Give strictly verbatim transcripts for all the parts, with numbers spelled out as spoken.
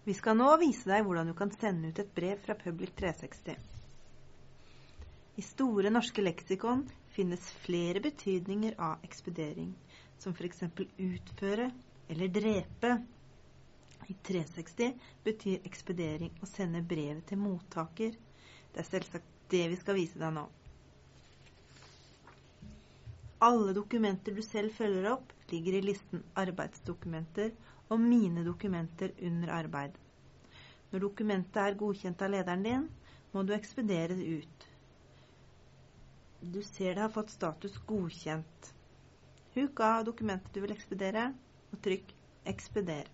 Vi skal nå vise deg hvordan du kan sende ut et brev fra Public tre seksti. I Store norske leksikon finnes flere betydninger av ekspedering, som for eksempel utføre eller drepe. I tre seksti betyr ekspedering å sende brevet til mottaker. Det er selvsagt det vi skal vise deg nå. Alle dokumenter du selv følger opp ligger i listen arbeidsdokumenter og mine dokumenter under arbeid. Når dokumentet er godkjent av lederen din, må du ekspedere det ut. Du ser det har fått status godkjent. Huk av dokumentet du vil ekspedere, og trykk ekspeder.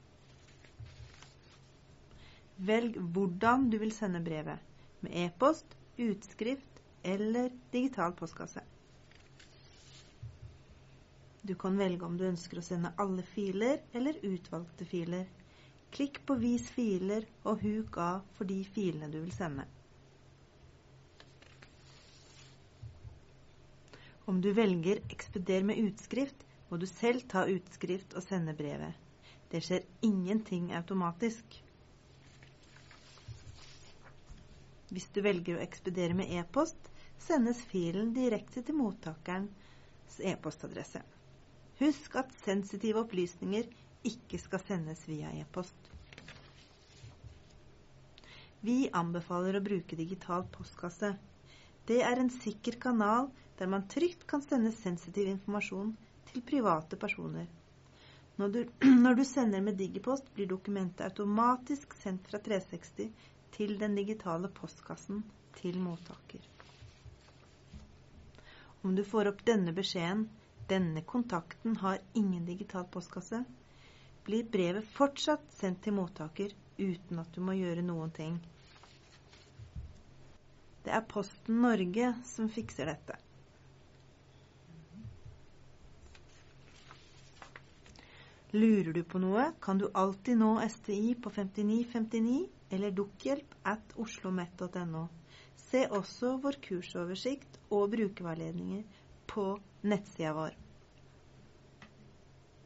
Velg hvordan du vil sende brevet, med e-post, utskrift eller digital postkasse. Du kan velge om du ønsker å sende alle filer eller utvalgte filer. Klikk på vis filer og huk av for de filene du vil sende. Om du velger ekspeder med utskrift, må du selv ta utskrift og sende brevet. Det skjer ingenting automatisk. Hvis du velger å ekspedere med e-post, sendes filen direkte til mottakerens e-postadresse. Husk at sensitive opplysninger ikke skal sendes via e-post. Vi anbefaler å bruke digital postkasse. Det er en sikker kanal der man trygt kan sende sensitiv informasjon til private personer. Når du, når du sender med digipost, blir dokumentet automatisk sendt fra tre seksti til den digitale postkassen til mottaker. Om du får opp denne beskjeden, denne kontakten har ingen digital postkasse, blir brevet fortsatt sendt til mottaker uten at du må gjøre noen ting. Det er Posten Norge som fikser dette. Lurer du på noe, kan du alltid nå S T I på femtini femtini eller dukkehjelp at oslomet punktum no. Se også vår kursoversikt og brukerveiledninger på nettsida vår.